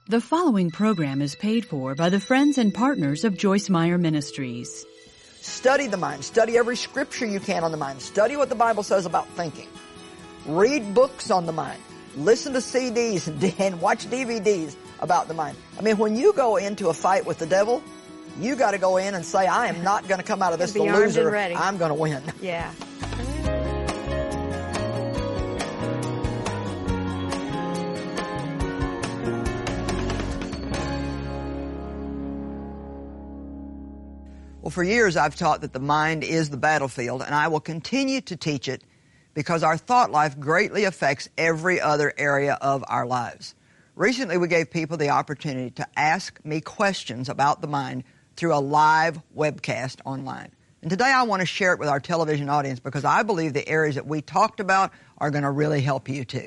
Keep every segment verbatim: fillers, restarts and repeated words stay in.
The following program is paid for by the friends and partners of Joyce Meyer Ministries. Study the mind. Study every scripture you can on the mind. Study what the Bible says about thinking. Read books on the mind. Listen to C Ds and watch D V Ds about the mind. I mean, when you go into a fight with the devil, you got to go in and say, I am not going to come out of this the loser. I'm going to win. Yeah. Well, for years I've taught that the mind is the battlefield, and I will continue to teach it because our thought life greatly affects every other area of our lives. Recently we gave people the opportunity to ask me questions about the mind through a live webcast online. And today I want to share it with our television audience because I believe the areas that we talked about are going to really help you too.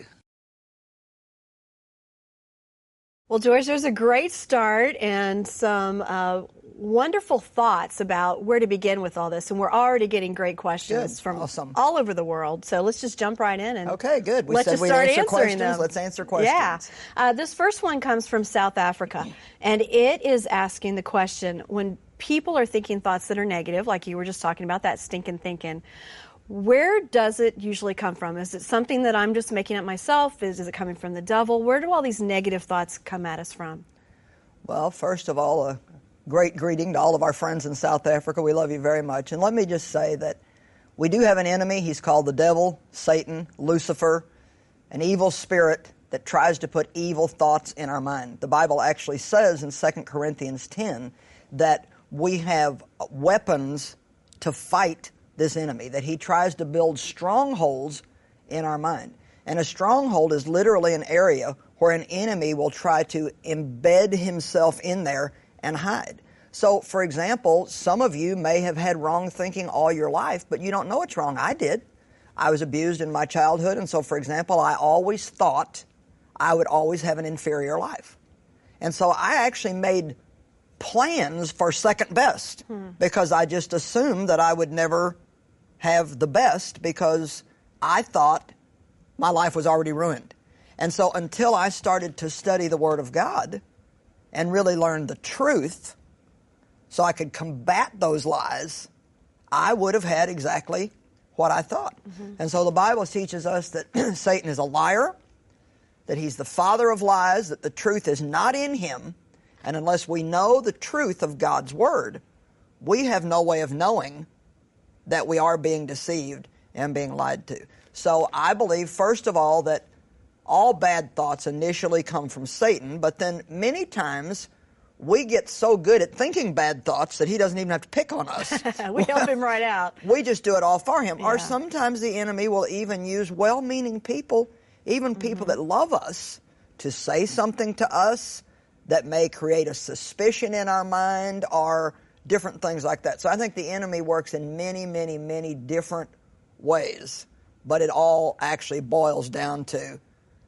Well, George, there's a great start and some uh, wonderful thoughts about where to begin with all this. And we're already getting great questions Good. from Awesome. all over the world. So let's just jump right in. And okay, good. We let's said just we'd start answer answering questions. them. Let's answer questions. Yeah. Uh, this first one comes from South Africa. And it is asking the question, when people are thinking thoughts that are negative, like you were just talking about, that stinking thinking, where does it usually come from? Is it something that I'm just making up myself? Is, is it coming from the devil? Where do all these negative thoughts come at us from? Well, first of all, a great greeting to all of our friends in South Africa. We love you very much. And let me just say that we do have an enemy. He's called the devil, Satan, Lucifer, an evil spirit that tries to put evil thoughts in our mind. The Bible actually says in Second Corinthians ten that we have weapons to fight this enemy, that he tries to build strongholds in our mind. And a stronghold is literally an area where an enemy will try to embed himself in there and hide. So, for example, some of you may have had wrong thinking all your life, but you don't know it's wrong. I did. I was abused in my childhood, and so, for example, I always thought I would always have an inferior life. And so I actually made plans for second best hmm. because I just assumed that I would never have the best because I thought my life was already ruined. And so until I started to study the Word of God and really learn the truth so I could combat those lies, I would have had exactly what I thought. Mm-hmm. And so the Bible teaches us that Satan is a liar, that he's the father of lies, that the truth is not in him, and unless we know the truth of God's Word, we have no way of knowing that we are being deceived and being lied to. So I believe, first of all, that all bad thoughts initially come from Satan, but then many times we get so good at thinking bad thoughts that he doesn't even have to pick on us. We help him right out. We just do it all for him. Yeah. Or sometimes the enemy will even use well-meaning people, even mm-hmm. people that love us, to say something to us that may create a suspicion in our mind or different things like that. So I think the enemy works in many, many, many different ways, but it all actually boils down to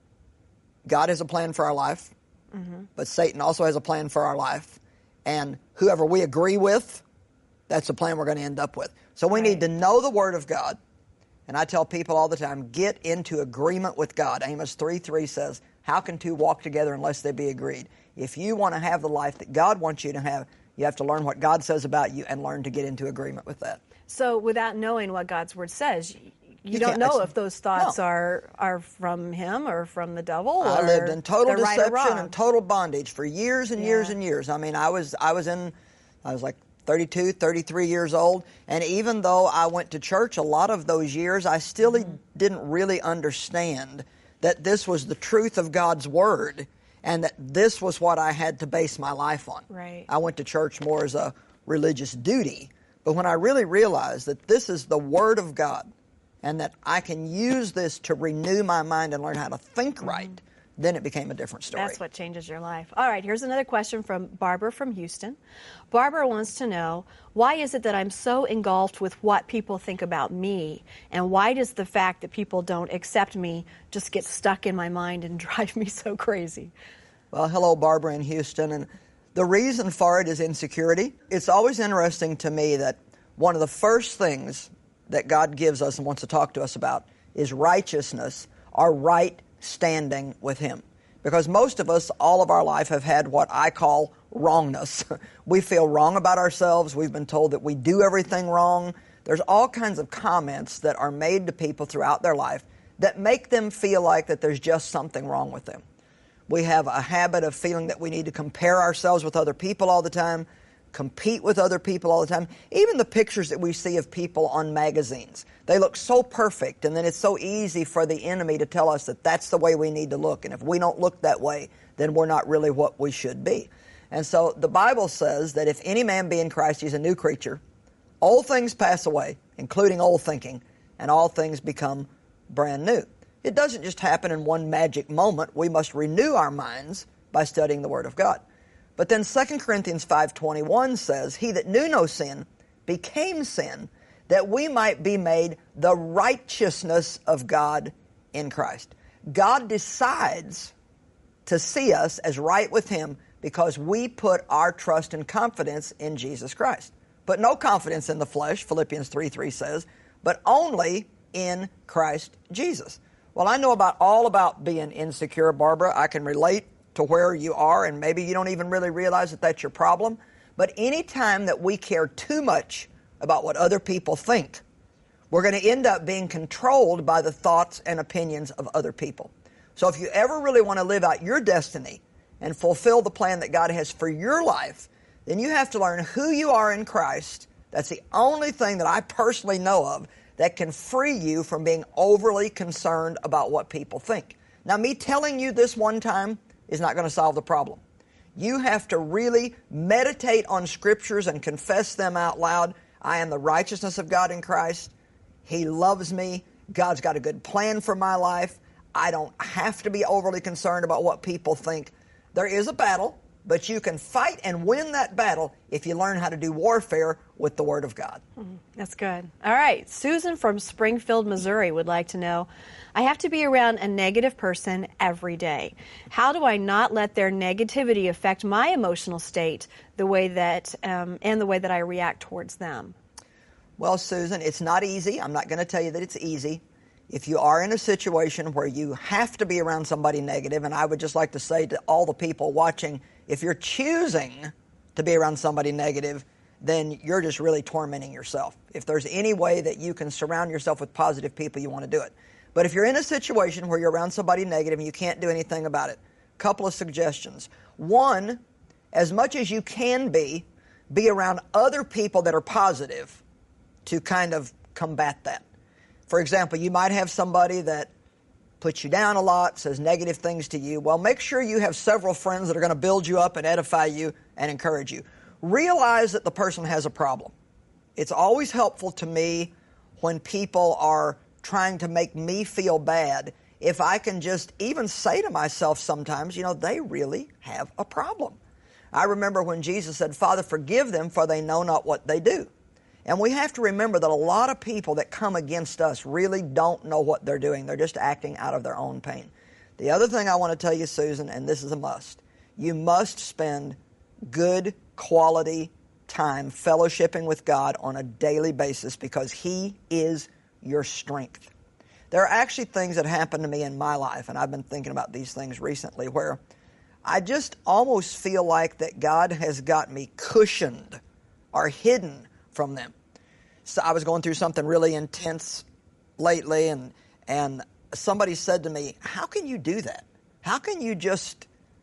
God has a plan for our life, mm-hmm. but Satan also has a plan for our life. And whoever we agree with, that's the plan we're going to end up with. So we right. need to know the Word of God. And I tell people all the time, get into agreement with God. Amos three three says, how can two walk together unless they be agreed? If you want to have the life that God wants you to have, you have to learn what God says about you and learn to get into agreement with that. So without knowing what God's Word says, you, you don't know if those thoughts no. are are from him or from the devil. I or lived in total deception right and total bondage for years and yeah. years and years. I mean, I was I was in, I was like thirty-two, thirty-three years old, and even though I went to church a lot of those years, I still mm-hmm. didn't really understand that this was the truth of God's Word and that this was what I had to base my life on. Right. I went to church more as a religious duty, but when I really realized that this is the Word of God and that I can use this to renew my mind and learn how to think right, mm-hmm. then it became a different story. That's what changes your life. All right, here's another question from Barbara from Houston. Barbara wants to know, why is it that I'm so engulfed with what people think about me? And why does the fact that people don't accept me just get stuck in my mind and drive me so crazy? Well, hello, Barbara in Houston. And the reason for it is insecurity. It's always interesting to me that one of the first things that God gives us and wants to talk to us about is righteousness, our right standing with Him. Because most of us, all of our life, have had what I call wrongness. We feel wrong about ourselves. We've been told that we do everything wrong. There's all kinds of comments that are made to people throughout their life that make them feel like that there's just something wrong with them. We have a habit of feeling that we need to compare ourselves with other people all the time, compete with other people all the time. Even the pictures that we see of people on magazines, they look so perfect, and then it's so easy for the enemy to tell us that that's the way we need to look, and if we don't look that way, then we're not really what we should be. And so the Bible says that if any man be in Christ, he's a new creature. Old things pass away, including old thinking, and all things become brand new. It doesn't just happen in one magic moment. We must renew our minds by studying the Word of God. But then Second Corinthians five twenty-one says, he that knew no sin became sin, that we might be made the righteousness of God in Christ. God decides to see us as right with Him because we put our trust and confidence in Jesus Christ. But no confidence in the flesh, Philippians three three says, but only in Christ Jesus. Well, I know about all about being insecure, Barbara. I can relate to where you are, and maybe you don't even really realize that that's your problem. But any time that we care too much about what other people think, we're going to end up being controlled by the thoughts and opinions of other people. So if you ever really want to live out your destiny and fulfill the plan that God has for your life, then you have to learn who you are in Christ. That's the only thing that I personally know of that can free you from being overly concerned about what people think. Now, me telling you this one time is not going to solve the problem. You have to really meditate on Scriptures and confess them out loud. I am the righteousness of God in Christ. He loves me. God's got a good plan for my life. I don't have to be overly concerned about what people think. There is a battle, but you can fight and win that battle if you learn how to do warfare with the Word of God. Mm-hmm. That's good. All right. Susan from Springfield, Missouri would like to know, I have to be around a negative person every day. How do I not let their negativity affect my emotional state the way that um, and the way that I react towards them? Well, Susan, it's not easy. I'm not going to tell you that it's easy. If you are in a situation where you have to be around somebody negative, and I would just like to say to all the people watching, if you're choosing to be around somebody negative, then you're just really tormenting yourself. If there's any way that you can surround yourself with positive people, you want to do it. But if you're in a situation where you're around somebody negative and you can't do anything about it, a couple of suggestions. One, as much as you can be, be around other people that are positive to kind of combat that. For example, you might have somebody that puts you down a lot, says negative things to you. Well, make sure you have several friends that are going to build you up and edify you and encourage you. Realize that the person has a problem. It's always helpful to me when people are trying to make me feel bad if I can just even say to myself sometimes, you know, they really have a problem. I remember when Jesus said, Father, forgive them, for they know not what they do. And we have to remember that a lot of people that come against us really don't know what they're doing. They're just acting out of their own pain. The other thing I want to tell you, Susan, and this is a must, you must spend good quality time fellowshipping with God on a daily basis because He is your strength. There are actually things that happen to me in my life, and I've been thinking about these things recently, where I just almost feel like that God has got me cushioned or hidden from them. So I was going through something really intense lately, and and somebody said to me, how can you do that? How can you just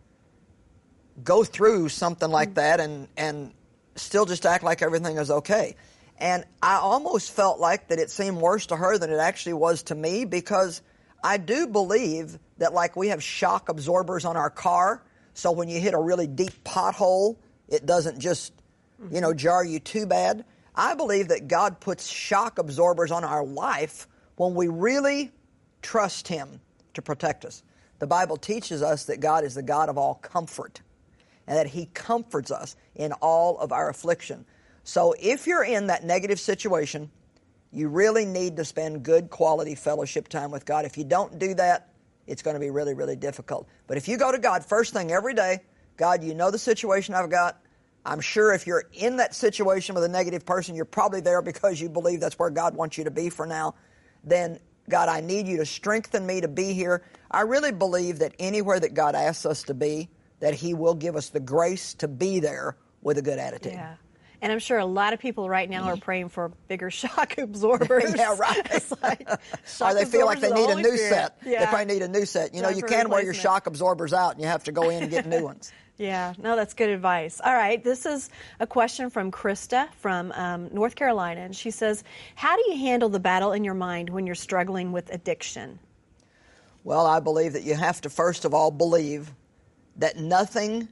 go through something like that and, and still just act like everything is okay? And I almost felt like that it seemed worse to her than it actually was to me, because I do believe that, like, we have shock absorbers on our car, so when you hit a really deep pothole, it doesn't just, you know, jar you too bad. I believe that God puts shock absorbers on our life when we really trust Him to protect us. The Bible teaches us that God is the God of all comfort, and that He comforts us in all of our affliction. So if you're in that negative situation, you really need to spend good quality fellowship time with God. If you don't do that, it's going to be really, really difficult. But if you go to God first thing every day, God, you know the situation I've got. I'm sure if you're in that situation with a negative person, you're probably there because you believe that's where God wants you to be for now. Then God, I need you to strengthen me to be here. I really believe that anywhere that God asks us to be, that he will give us the grace to be there with a good attitude. Yeah. And I'm sure a lot of people right now are praying for bigger shock absorbers. Yeah, right. It's like or they feel like they need a new Spirit. set. Yeah. They probably need a new set. You know, Time you for can wear your replacement. shock absorbers out and you have to go in and get new ones. Yeah, no, that's good advice. All right, this is a question from Krista from um, North Carolina, and she says, how do you handle the battle in your mind when you're struggling with addiction? Well, I believe that you have to first of all believe that nothing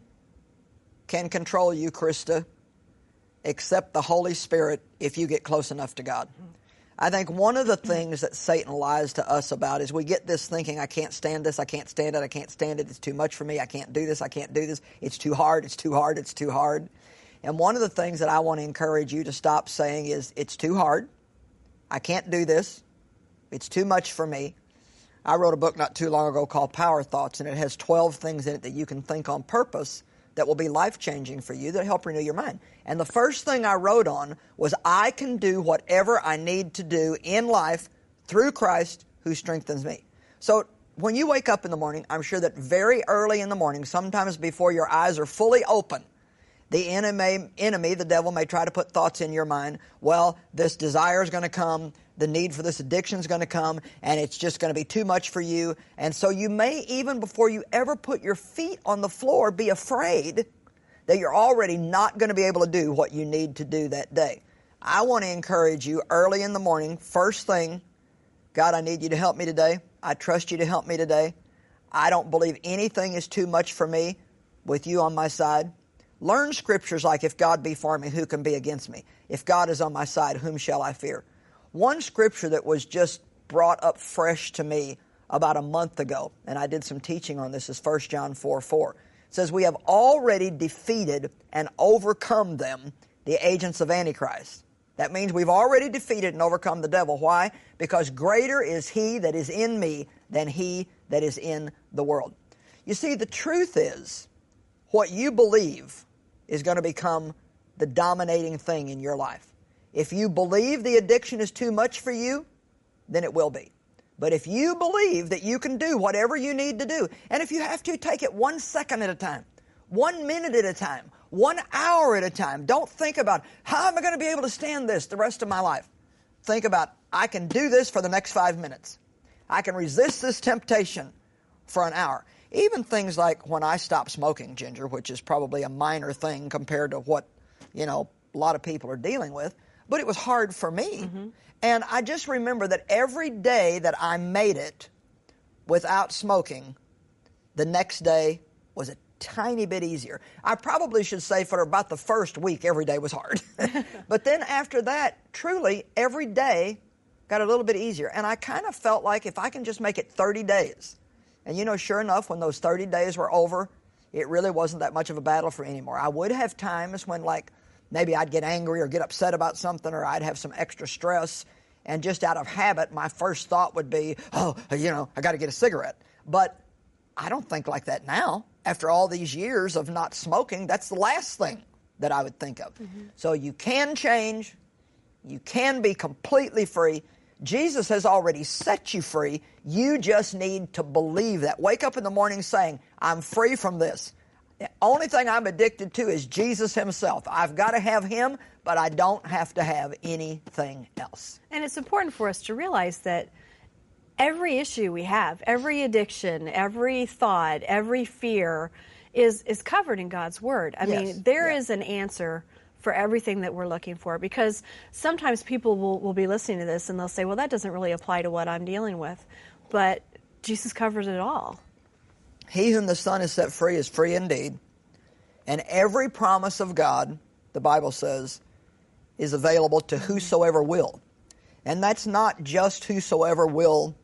can control you, Krista, except the Holy Spirit if you get close enough to God. I think one of the things that Satan lies to us about is we get this thinking, I can't stand this, I can't stand it, I can't stand it, it's too much for me, I can't do this, I can't do this, it's too hard, it's too hard, it's too hard. And one of the things that I want to encourage you to stop saying is, it's too hard, I can't do this, it's too much for me. I wrote a book not too long ago called Power Thoughts, and it has twelve things in it that you can think on purpose that will be life-changing for you, that help renew your mind. And the first thing I wrote on was, I can do whatever I need to do in life through Christ who strengthens me. So when you wake up in the morning, I'm sure that very early in the morning, sometimes before your eyes are fully open, the enemy, enemy, the devil, may try to put thoughts in your mind. Well, this desire is going to come, the need for this addiction is going to come, and it's just going to be too much for you. And so you may, even before you ever put your feet on the floor, be afraid that you're already not going to be able to do what you need to do that day. I want to encourage you early in the morning, first thing, God, I need you to help me today. I trust you to help me today. I don't believe anything is too much for me with you on my side. Learn scriptures like, if God be for me, who can be against me? If God is on my side, whom shall I fear? One scripture that was just brought up fresh to me about a month ago, and I did some teaching on this, is First John four four. It says, we have already defeated and overcome them, the agents of Antichrist. That means we've already defeated and overcome the devil. Why? Because greater is he that is in me than he that is in the world. You see, the truth is, what you believe is going to become the dominating thing in your life. If you believe the addiction is too much for you, then it will be. But if you believe that you can do whatever you need to do, and if you have to, take it one second at a time, one minute at a time, one hour at a time. Don't think about, how am I going to be able to stand this the rest of my life? Think about, I can do this for the next five minutes. I can resist this temptation for an hour. Even things like when I stopped smoking, Ginger, which is probably a minor thing compared to what, you know, a lot of people are dealing with, but it was hard for me. Mm-hmm. And I just remember that every day that I made it without smoking, the next day was a tiny bit easier. I probably should say for about the first week, every day was hard. But then after that, truly, every day got a little bit easier. And I kind of felt like if I can just make it thirty days, and you know, sure enough, when those thirty days were over, it really wasn't that much of a battle for me anymore. I would have times when, like, maybe I'd get angry or get upset about something, or I'd have some extra stress, and just out of habit, my first thought would be, oh, you know, I got to get a cigarette. But I don't think like that now. After all these years of not smoking, that's the last thing that I would think of. Mm-hmm. So you can change. You can be completely free. Jesus has already set you free. You just need to believe that. Wake up in the morning saying, I'm free from this. The only thing I'm addicted to is Jesus himself. I've got to have him, but I don't have to have anything else. And it's important for us to realize that every issue we have, every addiction, every thought, every fear is, is covered in God's Word. I yes. mean, there yeah. is an answer for everything that we're looking for, because sometimes people will, will be listening to this and they'll say, well, that doesn't really apply to what I'm dealing with. But Jesus covers it all. He whom the Son has set free is free indeed. And every promise of God, the Bible says, is available to whosoever will. And that's not just whosoever will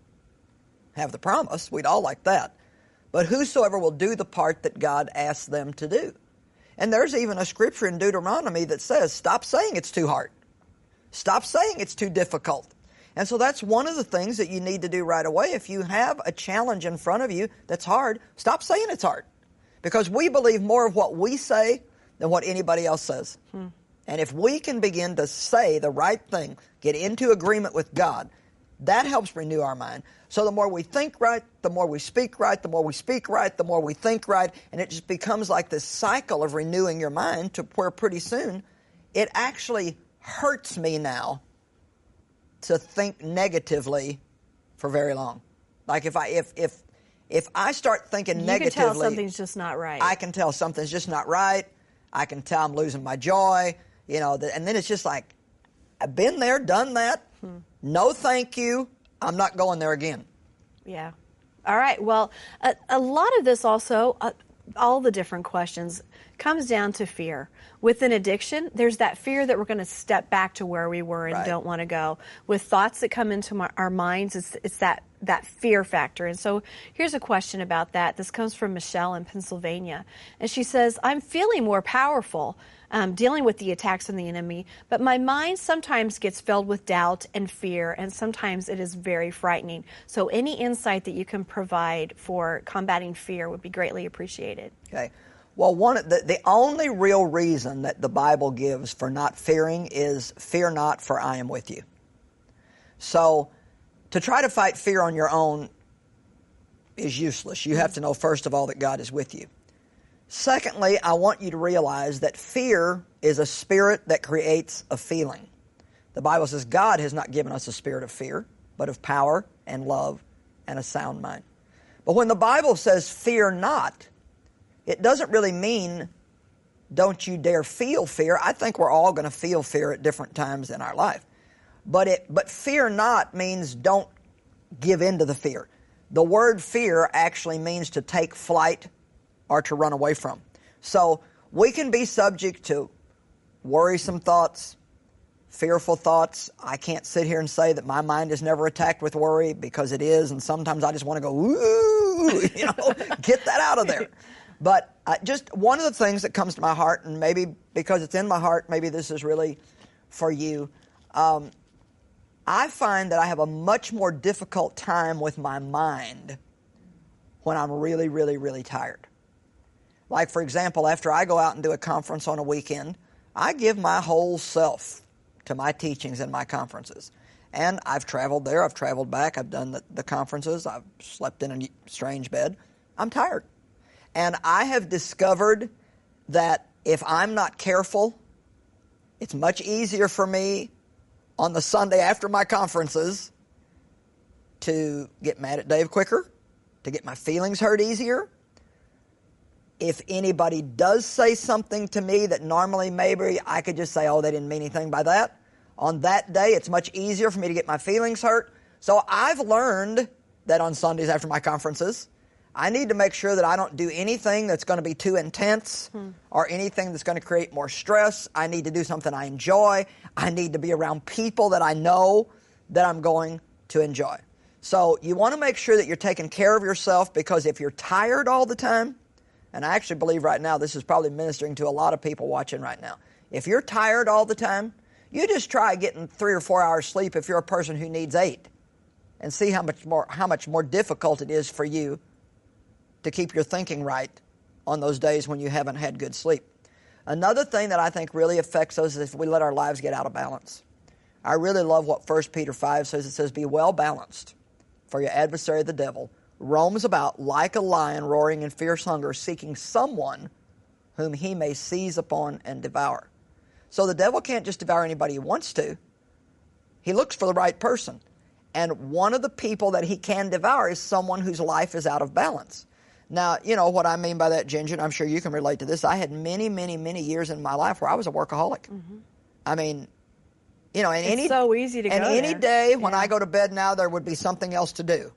have the promise. We'd all like that. But whosoever will do the part that God asks them to do. And there's even a scripture in Deuteronomy that says, stop saying it's too hard. Stop saying it's too difficult. And so that's one of the things that you need to do right away. If you have a challenge in front of you that's hard, stop saying it's hard. Because we believe more of what we say than what anybody else says. Hmm. And if we can begin to say the right thing, get into agreement with God, That helps renew our mind. So the more we think right, the more we speak right, the more we speak right, the more we think right, and it just becomes like this cycle of renewing your mind to where pretty soon it actually hurts me now to think negatively for very long. Like if I if if if I start thinking you negatively, can tell something's just not right. I can tell something's just not right. I can tell I'm losing my joy, you know, and then it's just like, I've been there, done that. Hmm. No, thank you. I'm not going there again. Yeah. All right. Well, a, a lot of this also, uh, all the different questions, comes down to fear. With an addiction, there's that fear that we're going to step back to where we were and right. don't want to go. With thoughts that come into my, our minds, it's, it's that, that fear factor. And so here's a question about that. This comes from Michelle in Pennsylvania. And she says, I'm feeling more powerful um, dealing with the attacks from the enemy, but my mind sometimes gets filled with doubt and fear, and sometimes it is very frightening. So any insight that you can provide for combating fear would be greatly appreciated. Okay. Well, one the, the only real reason that the Bible gives for not fearing is, fear not, for I am with you. So to try to fight fear on your own is useless. You have to know, first of all, that God is with you. Secondly, I want you to realize that fear is a spirit that creates a feeling. The Bible says God has not given us a spirit of fear, but of power and love and a sound mind. But when the Bible says fear not, it doesn't really mean don't you dare feel fear. I think we're all going to feel fear at different times in our life. But it, but fear not means don't give in to the fear. The word fear actually means to take flight or to run away from. So we can be subject to worrisome thoughts, fearful thoughts. I can't sit here and say that my mind is never attacked with worry, because it is, and sometimes I just want to go, ooh, you know, get that out of there. But uh, just one of the things that comes to my heart, and maybe because it's in my heart, maybe this is really for you, um, I find that I have a much more difficult time with my mind when I'm really, really, really tired. Like, for example, after I go out and do a conference on a weekend, I give my whole self to my teachings and my conferences. And I've traveled there, I've traveled back, I've done the, the conferences, I've slept in a strange bed. I'm tired. And I have discovered that if I'm not careful, it's much easier for me on the Sunday after my conferences to get mad at Dave quicker, to get my feelings hurt easier. If anybody does say something to me that normally maybe I could just say, oh, they didn't mean anything by that, on that day it's much easier for me to get my feelings hurt. So I've learned that on Sundays after my conferences, I need to make sure that I don't do anything that's going to be too intense hmm. or anything that's going to create more stress. I need to do something I enjoy. I need to be around people that I know that I'm going to enjoy. So you want to make sure that you're taking care of yourself, because if you're tired all the time, and I actually believe right now this is probably ministering to a lot of people watching right now. If you're tired all the time, you just try getting three or four hours sleep if you're a person who needs eight, and see how much more how much more difficult it is for you to keep your thinking right on those days when you haven't had good sleep. Another thing that I think really affects us is if we let our lives get out of balance. I really love what First Peter five says. It says, be well balanced, for your adversary the devil roams about like a lion roaring in fierce hunger, seeking someone whom he may seize upon and devour. So the devil can't just devour anybody he wants to. He looks for the right person. And one of the people that he can devour is someone whose life is out of balance. Now, you know what I mean by that, Ginger, and I'm sure you can relate to this. I had many, many, many years in my life where I was a workaholic. Mm-hmm. I mean, you know, and it's any so easy to and go any there. day when yeah. I go to bed now, there would be something else to do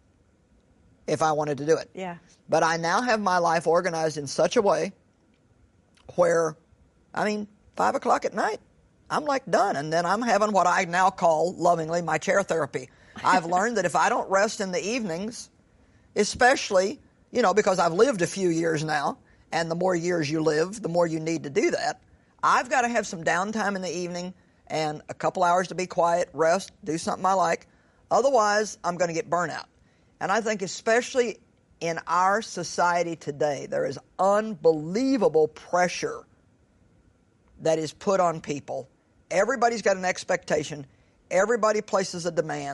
if I wanted to do it. Yeah. But I now have my life organized in such a way where, I mean, five o'clock at night, I'm like done, and then I'm having what I now call lovingly my chair therapy. I've learned that if I don't rest in the evenings, especially, you know, because I've lived a few years now, and the more years you live, the more you need to do that. I've got to have some downtime in the evening and a couple hours to be quiet, rest, do something I like. Otherwise, I'm going to get burnout. And I think especially in our society today, there is unbelievable pressure that is put on people. Everybody's got an expectation. Everybody places a demand.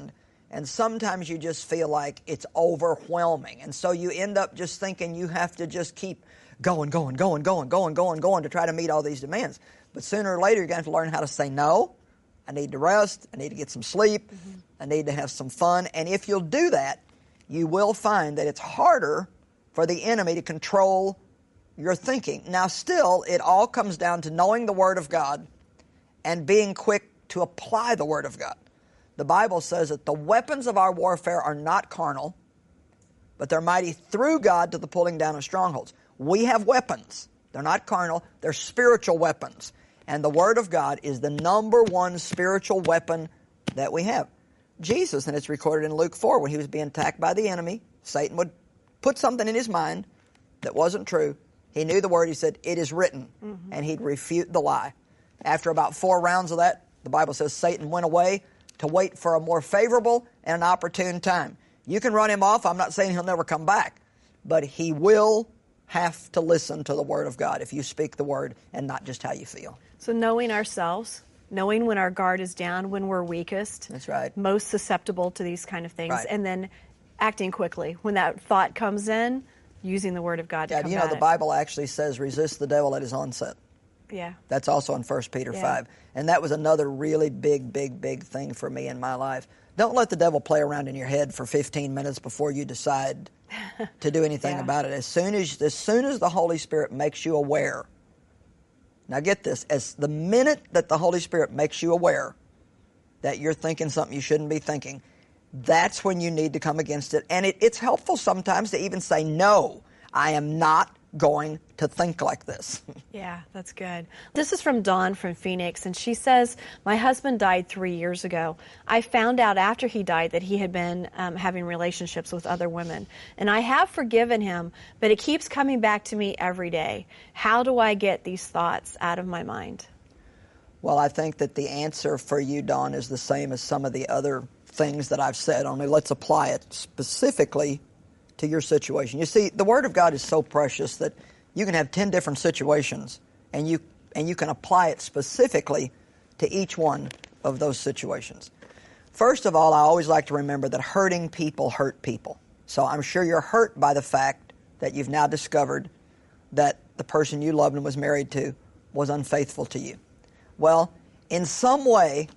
And sometimes you just feel like it's overwhelming. And so you end up just thinking you have to just keep going, going, going, going, going, going, going to try to meet all these demands. But sooner or later, you're going to have to learn how to say no. I need to rest. I need to get some sleep. Mm-hmm. I need to have some fun. And if you'll do that, you will find that it's harder for the enemy to control your thinking. Now, still, it all comes down to knowing the Word of God and being quick to apply the Word of God. The Bible says that the weapons of our warfare are not carnal, but they're mighty through God to the pulling down of strongholds. We have weapons. They're not carnal. They're spiritual weapons. And the Word of God is the number one spiritual weapon that we have. Jesus, and it's recorded in Luke four, when he was being attacked by the enemy, Satan would put something in his mind that wasn't true. He knew the Word. He said, it is written. Mm-hmm. And he'd refute the lie. After about four rounds of that, the Bible says Satan went away to wait for a more favorable and an opportune time. You can run him off. I'm not saying he'll never come back. But he will have to listen to the Word of God if you speak the Word and not just how you feel. So knowing ourselves, knowing when our guard is down, when we're weakest. That's right. Most susceptible to these kind of things. Right. And then acting quickly. When that thought comes in, using the Word of God to yeah, combat you know, the it. Bible actually says resist the devil at his onset. Yeah. That's also in First Peter yeah. five. And that was another really big, big, big thing for me in my life. Don't let the devil play around in your head for fifteen minutes before you decide to do anything yeah. about it. As soon as, as soon as the Holy Spirit makes you aware, now get this, as the minute that the Holy Spirit makes you aware that you're thinking something you shouldn't be thinking, that's when you need to come against it. And it, it's helpful sometimes to even say, no, I am not going to think like this. Yeah, that's good. This is from Dawn from Phoenix, and she says, my husband died three years ago. I found out after he died that he had been um, having relationships with other women, and I have forgiven him, but it keeps coming back to me every day. How do I get these thoughts out of my mind? Well, I think that the answer for you, Dawn, is the same as some of the other things that I've said, only let's apply it specifically to your situation. You see, the Word of God is so precious that you can have ten different situations, and you and you can apply it specifically to each one of those situations. First of all, I always like to remember that hurting people hurt people. So I'm sure you're hurt by the fact that you've now discovered that the person you loved and was married to was unfaithful to you. Well, in some way,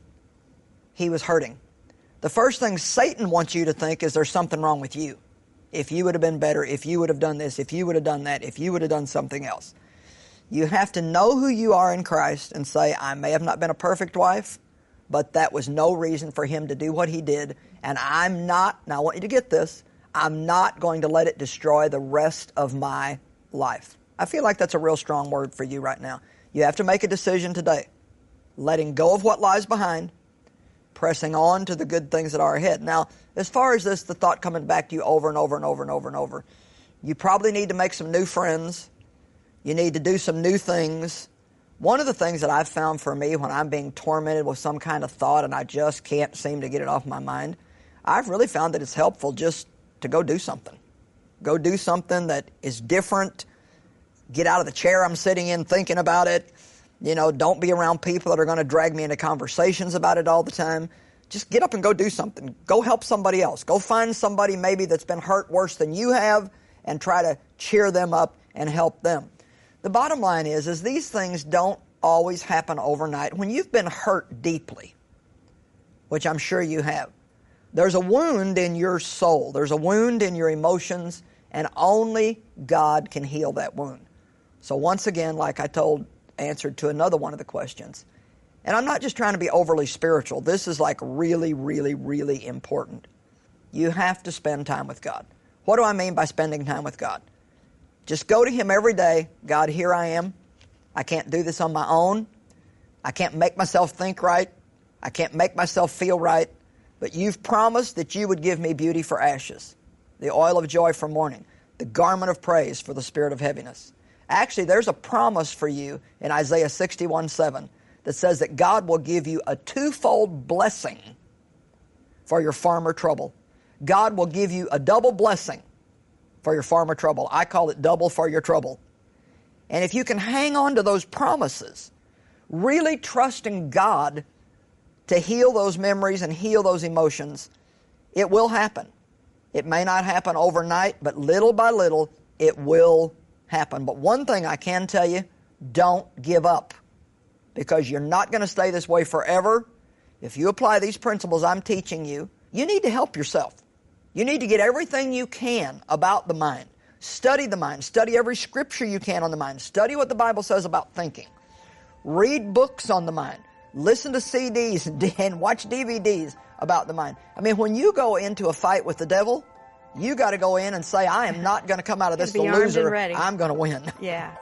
he was hurting. The first thing Satan wants you to think is there's something wrong with you. If you would have been better, if you would have done this, if you would have done that, if you would have done something else. You have to know who you are in Christ and say, I may have not been a perfect wife, but that was no reason for him to do what he did. And I'm not, now I want you to get this, I'm not going to let it destroy the rest of my life. I feel like that's a real strong word for you right now. You have to make a decision today. Letting go of what lies behind, pressing on to the good things that are ahead. Now, as far as this, the thought coming back to you over and over and over and over and over, you probably need to make some new friends. You need to do some new things. One of the things that I've found for me when I'm being tormented with some kind of thought and I just can't seem to get it off my mind, I've really found that it's helpful just to go do something. Go do something that is different. Get out of the chair I'm sitting in thinking about it. You know, don't be around people that are going to drag me into conversations about it all the time. Just get up and go do something. Go help somebody else. Go find somebody maybe that's been hurt worse than you have and try to cheer them up and help them. The bottom line is, is these things don't always happen overnight. When you've been hurt deeply, which I'm sure you have, there's a wound in your soul. There's a wound in your emotions, and only God can heal that wound. So once again, like I told, answered to another one of the questions, and I'm not just trying to be overly spiritual. This is like really, really, really important. You have to spend time with God. What do I mean by spending time with God? Just go to Him every day. God, here I am. I can't do this on my own. I can't make myself think right. I can't make myself feel right. But you've promised that you would give me beauty for ashes, the oil of joy for mourning, the garment of praise for the spirit of heaviness. Actually, there's a promise for you in Isaiah sixty-one seven that says that God will give you a twofold blessing for your farmer trouble. God will give you a double blessing for your farmer trouble. I call it double for your trouble. And if you can hang on to those promises, really trusting God to heal those memories and heal those emotions, It will happen. It may not happen overnight, but little by little, it will happen. But one thing I can tell you, don't give up, because you're not going to stay this way forever. If you apply these principles I'm teaching you, you need to help yourself. You need to get everything you can about the mind. Study the mind. Study every scripture you can on the mind. Study what the Bible says about thinking. Read books on the mind. Listen to C Ds and watch D V Ds about the mind. I mean, when you go into a fight with the devil, you got to go in and say, I am not going to come out of this the loser. I'm going to win. Yeah.